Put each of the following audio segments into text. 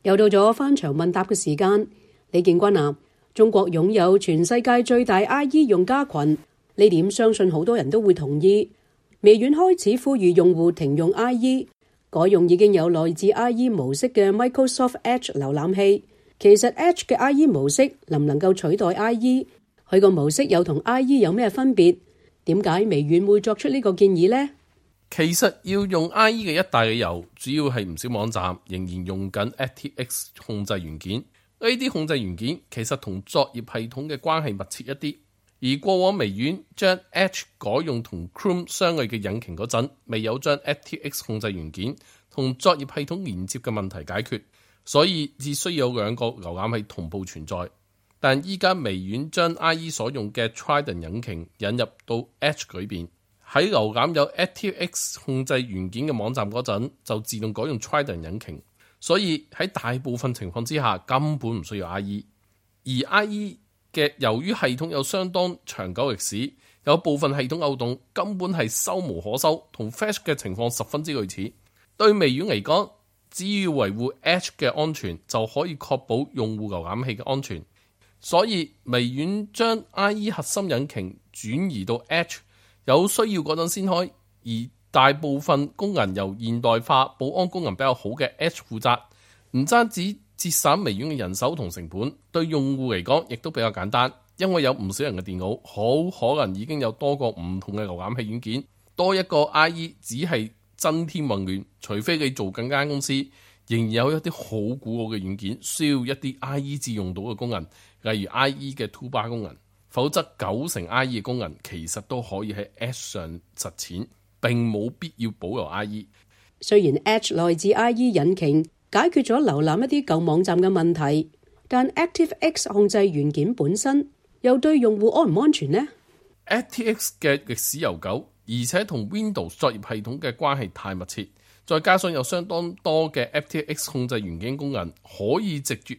又到咗翻牆問答嘅時間，李建軍啊，中國擁有全世界最大 IE 用家群，呢點相信好多人都會同意。微軟開始呼籲用戶停用 IE， 改用已經有來自 IE 模式嘅 Microsoft Edge 瀏覽器。其實 Edge 嘅 IE 模式能唔能夠取代 IE？ 佢個模式又同 IE 有咩分別？點解微軟會作出呢個建議呢？ 其實要用 IE 嘅一大理由，主要係唔少網站仍然用緊 ActiveX 控制元件。呢啲控制元件其實同作業系統嘅關係密切一啲。而過往微軟將 Edge 改用同 Chrome 相類嘅引擎嗰陣，未有將 ActiveX 控制元件同作業系統連接嘅問題解決，所以只需要有兩個瀏覽器同步存在。但依家微軟將 IE 所用嘅 Trident 引擎引入到 Edge 裏邊，喺瀏覽有 ActiveX 控制元件嘅網站嗰陣，就自動改用 Trident 引擎，所以喺大部分情況之下根本唔需要 IE。而 IE 嘅由於系統有相當長久歷史，有部分系統漏洞根本係收無可收，同 Flash 嘅情況十分之類似。對微軟嚟講，只要維護 Edge 嘅安全，就可以確保用戶瀏覽器嘅安全。所以微軟將 IE 核心引擎轉移到 Edge， 有需要嗰陣先開，而大部分功能由現代化、保安功能比較好嘅 Edge 負責，唔單止節省微軟嘅人手同成本，對用戶嚟講亦都比較簡單，因為有唔少人嘅電腦好可能已經有多個唔同嘅瀏覽器軟件，多一個 IE 只係增添混亂，除非你做緊間公司，仍然有一啲好古老嘅軟件需要一啲 IE 至用到嘅功能，例如 IE 嘅 toolbar 功能，否則90%IE 嘅功能其實都可以喺 Edge 上實踐，並冇必要保留 IE。 雖然 Edge 來自 IE 引擎解決咗瀏覽一啲舊網站嘅問題，但 ActiveX 控制元件本身又對用戶安唔安全呢？ ActiveX 嘅歷史悠久，而且同 Windows 作業系統嘅關係太密切，再加上有相當多嘅 ActiveX 控制元件功能可以藉住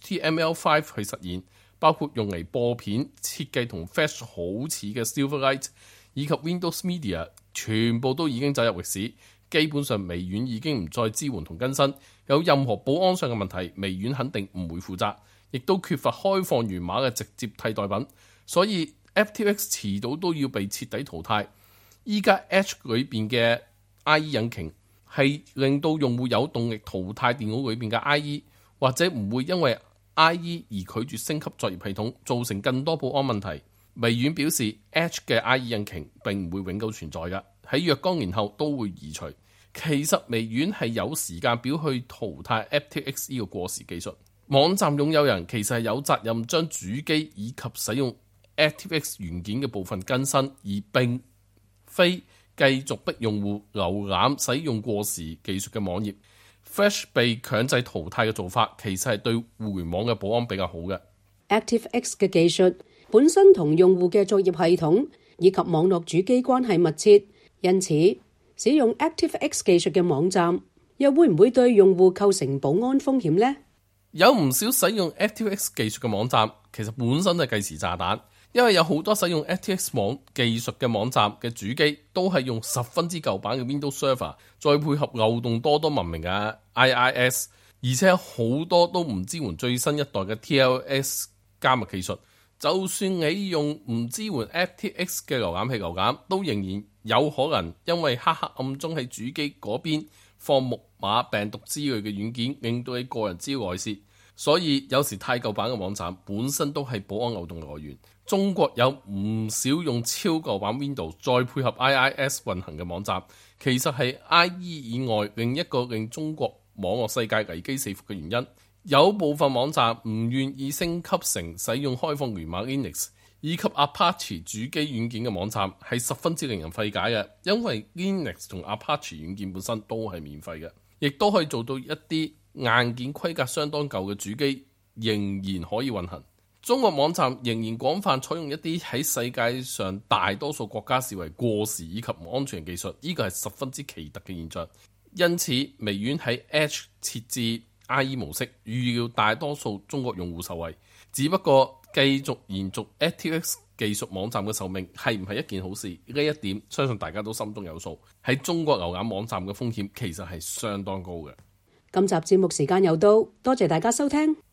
HTML5 去實現，包括用嚟播片設計同 Flash 好似嘅 Silverlight 以及 Windows Media， 全部都已經走入歷史。基本上微軟已經唔再支援同更新，有任何保安上嘅問題，微軟肯定唔會負責，亦都缺乏開放源碼嘅直接替代品，所以 ActiveX 遲早都要被徹底淘汰。依家 Edge 裏邊嘅 IE 引擎係令到用戶有動力淘汰電腦裏邊嘅 IE， 或者唔會因為 IE 而拒絕升級作業系統，造成更多保安問題。微軟表示 Edge 嘅 IE 引擎並唔會永久存在㗎，喺若干年後都會移除。其實微軟係有時間表去淘汰 ActiveX 呢個過時技術。網站擁有人其實係有責任將主機以及使用 ActiveX 元件嘅部分更新，而並非繼續逼用戶瀏覽使用過時技術嘅網頁。Flash 被強制淘汰嘅做法，其實係對互聯網嘅保安比較好嘅。 ActiveX 嘅技術本身同用戶嘅作業系統以及網絡主機關係密切，因此使用 ActiveX 技術嘅網站又會唔會對用戶構成保安風險呢？ 有唔少使用 ActiveX 技術嘅網站，其實本身係計時炸彈，因為有好多使用 ActiveX 技術嘅網站嘅主機都係用十分之舊版嘅 Windows Server， 再配合漏洞多多聞名嘅 IIS， 而且好多都唔支援最新一代嘅 TLS 加密技術。就算你用唔支援 ActiveX 嘅瀏覽器瀏覽，都仍然有可能因為黑暗中喺主機嗰邊放木馬、病毒之類嘅軟件，令到你個人資料外泄。所以有時太舊版嘅網站本身都係保安漏洞來源。中國有唔少用超舊版 Windows 再配合 IIS 運行嘅網站，其實係 IE 以外另一個令中國網絡世界危機四伏嘅原因。有部分網站唔願意升級成使用開放源碼 Linux 以及 Apache 主機軟件嘅網站，係十分之令人費解嘅，因為 Linux 同 Apache 軟件本身都係免費嘅，亦都可以做到一啲硬件規格相當舊嘅主機仍然可以運行。中國網站仍然廣泛採用一啲喺世界上大多數國家視為過時以及唔安全嘅技術，呢個係十分之奇特嘅現象。因此微軟喺 Edge 設置IE 模式，預料大多數中國用戶受惠。只不過繼續延續 ActiveX 技術網站嘅壽命係唔係一件好事？呢一點相信大家都心中有數。喺中國瀏覽網站嘅風險其實係相當高嘅。 今集節目時間又到，多謝大家收聽。